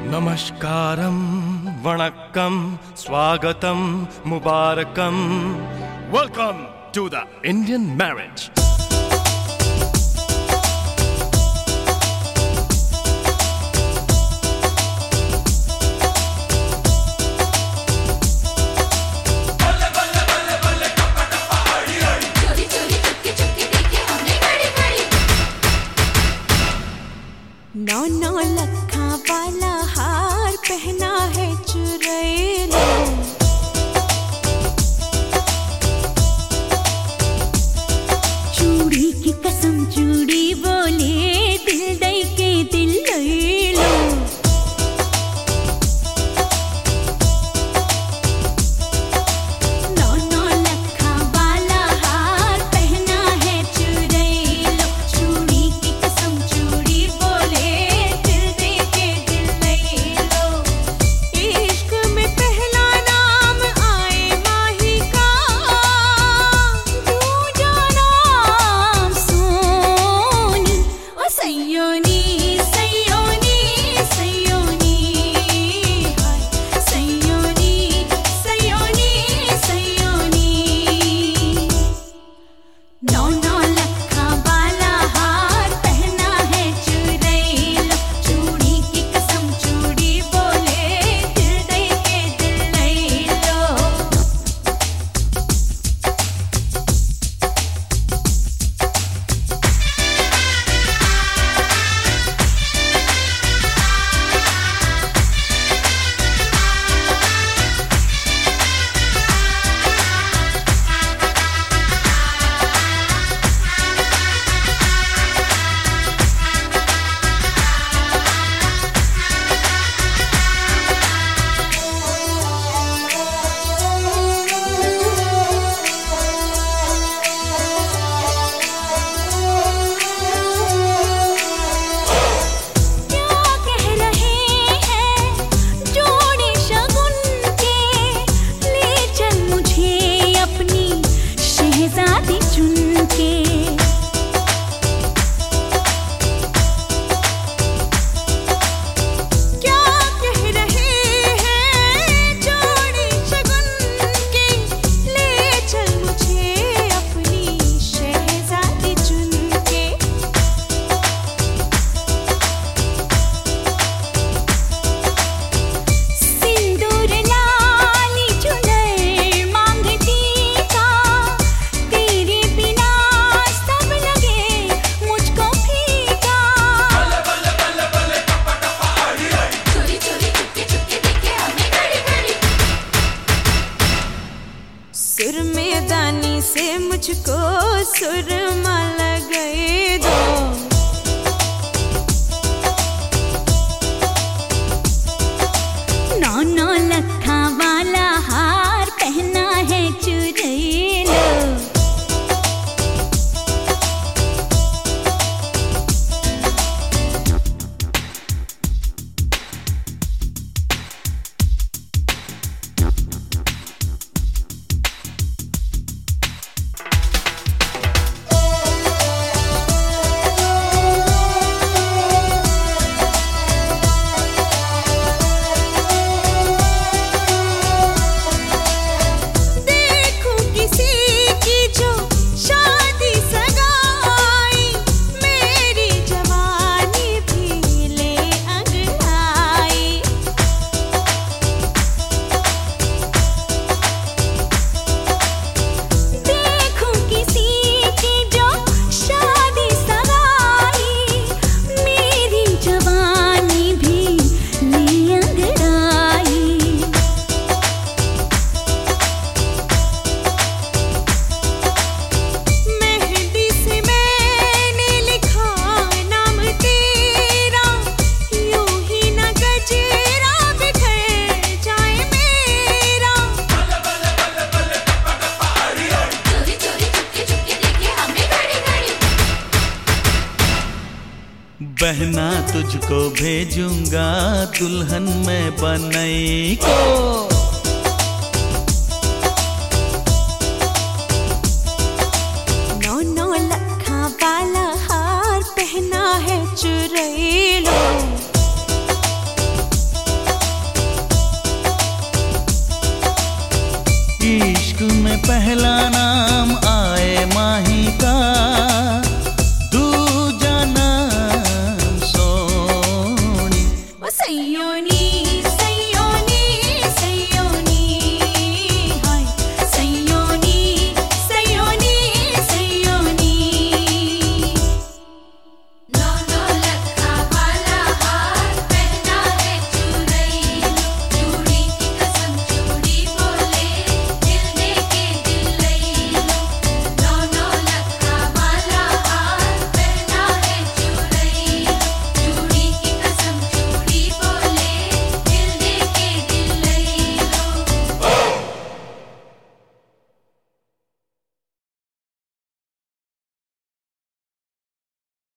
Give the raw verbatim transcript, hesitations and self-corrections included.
Namaskaram, Vanakkam, Swagatam, Mubarakam. Welcome to the Indian marriage. नौ नौ लखा वाला हार पहना है चुरैलो, चूड़ी की कसम चूड़ी बोले दिल दई के दिल ले लो। नौ नौ लखा वाला हार पहना है चुरैलो, चूड़ी की कसम चूड़ी बोले सुरमेदानी से मुझको सुरमा लगाए दो। नौ नौ लखा वाला हार पहना है चुरैलो, बहना तुझको भेजूंगा दुल्हन मैं बनई को।